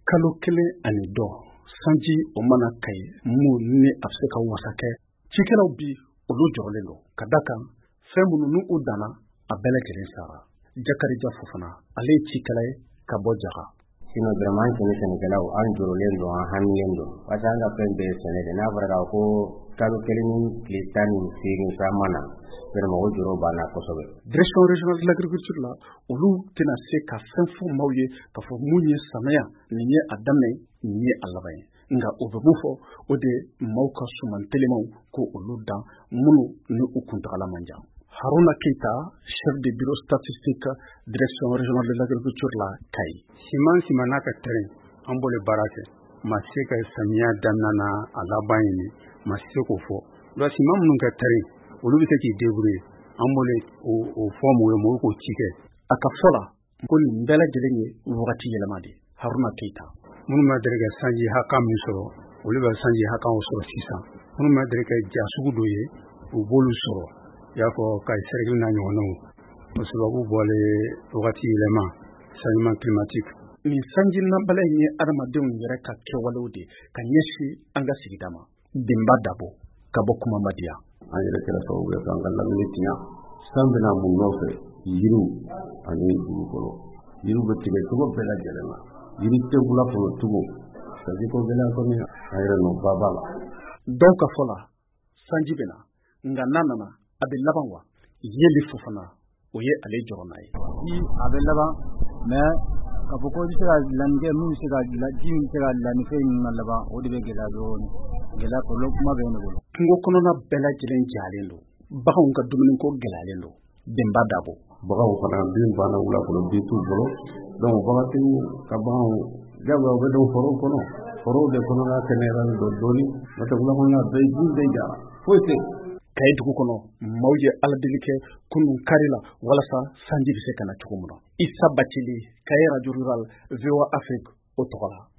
kalo kelen ani dɔ sanji o mana kaye mun ni a bɛ se ka wasa kɛ cikɛlaw bi olu jɔrɔlen don ka da kan fɛn minnu n'u u danna a bɛɛ lajɛlen sara. Jakarija Fofana ale ye cikɛla ye ka bɔ Jaga. Sino vraiment sɛnɛkɛlaw an jɔrɔlen don an hamilen don parce que an ka fɛn bɛɛ ye sɛnɛ de n'a fɔra k'a ko kalo kelen ni tile 18 san mana vraiment o jɔrɔ banna kosɛbɛ. Direction régionale de l'agriculture la olu tɛna se ka fɛn fɔ maaw ye ka fɔ mun ye samiya nin ye a daminɛ nin ye a laban ye nka o bɛ mun fɔ o de maaw ka suman telemaw ko olu dan minnu ni u kuntagala man jan. Haruna Keita, chef de bureau statistique direction régionale de l'agriculture la Kayi. Siman n'a ka terrain an b'ole baara kɛ ma se ka samiya daminɛ a laban ye ma se k'o fɔ donc siman minnu ka terrain olu bɛ se k'i débrouiller an b'ole o fɔ mɔgɔw ye mɔgɔw k'o ci kɛ a ka fɔ la ko nin bɛɛ lajɛlen ye wagati yɛlɛma de. Haruna Keita minnu ma deli ka sanji haka min sɔrɔ olu bɛ sanji hakaw sɔrɔ sisan minnu ma deli ka ja sugu dɔ ye u b'olu sɔrɔ i y'a fɔ ka sɛrɛgili n'a ɲɔgɔnnaw o sababu bɔle wagati yɛlɛma changement climatique. Nin sanji nabala in ye adamadenw yɛrɛ ka kɛwalew de ka ɲɛsin an ka sigida ma. Denba Dabo ka bɔ Kumamadiya. An yɛrɛ kɛra sababu ye k'an ka lamini tiɲa san bɛna mun nɔfɛ yiriw ani dugukolo yiriw bɛ tigɛ cogo bɛɛ lajɛlen na yiri tɛ bula kɔnɔ tugu sanji ko gɛlɛya kɔni an yɛrɛ nɔ ba b'a la. Dɔw ka fɔ la sanji bɛna nka n'a nana a bɛ laban wa? Yeli Fofana o ye ale jɔrɔna ye. Ni a bɛ laban mais ka fɔ ko i bɛ se ka dilanni kɛ min bɛ se ka ji min bɛ se ka dilan ni fɛn ninnu na laban o de bɛ gɛlɛya dɔɔnin gɛlɛya kɔlɔlɔ kuma bɛ ne bolo. Kungo kɔnɔna bɛɛ lajɛlen jalen don baganw ka dumuniko gɛlɛyalen don. Denba Dabo baganw fana bin banna wula kɔnɔ bin t'u bolo donc bagantigiw ka baganw jagoya u bɛ don forow kɔnɔ forow de kɔnɔna kɛnɛyalen don dɔɔnin n'o tɛ wula kɔnɔna bɛɛ bin bɛɛ jara foyi tɛ. Kayi dugu kɔnɔ maaw ye ala deli kɛ kunun kari la walasa sanji bɛ se ka na cogo min na. Isa Bacili Kayi Radio Rural VOA Afrique o tɔgɔ la.